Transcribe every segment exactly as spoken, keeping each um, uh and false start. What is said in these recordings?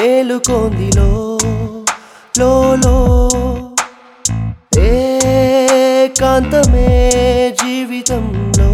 మేలుకొందిలో లోలో ఏకాంతమే జీవితంలో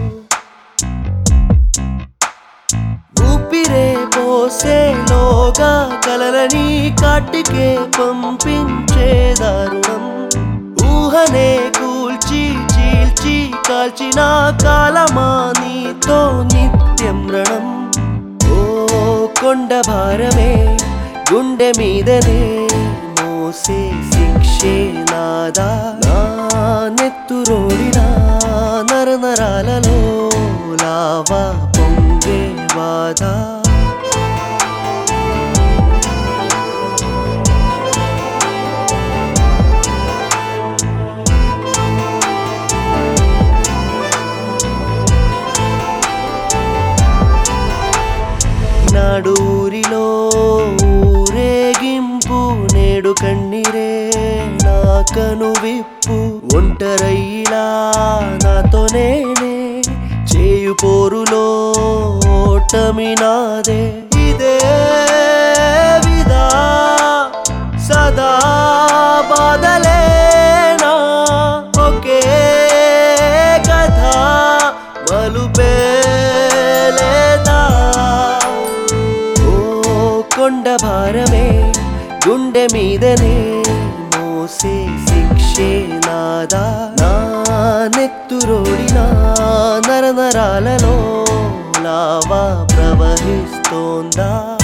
ఊపిరే పోసేలోగా కలలని కాటికే పంపించే దారుణం ఊహనే కూల్చి చీల్చి కాల్చిన కాలమా నీతో నిత్యం రణం ఓ కొండ భారమే గుండె మీదనే మోసే శిక్షే నాదా నా నెత్తురోడిన నర నరాలలో లావా పొంగే బాధ నాడూరిలో ఊరేగింపు నేడు కన్నీరే నా కను విప్పు ఒంటరైలా నాతో నేనే చేయు పోరులో ఓటమి నాదే ఇదే విదా సదా బాధలేనా ఒకే కథ మలుపే లేదా కొండ భారమే గుండె మీదనే మోసే శిక్షే నాదా నా నెత్తురోడిన నర నరాలలో లావా ప్రవహిస్తోందా.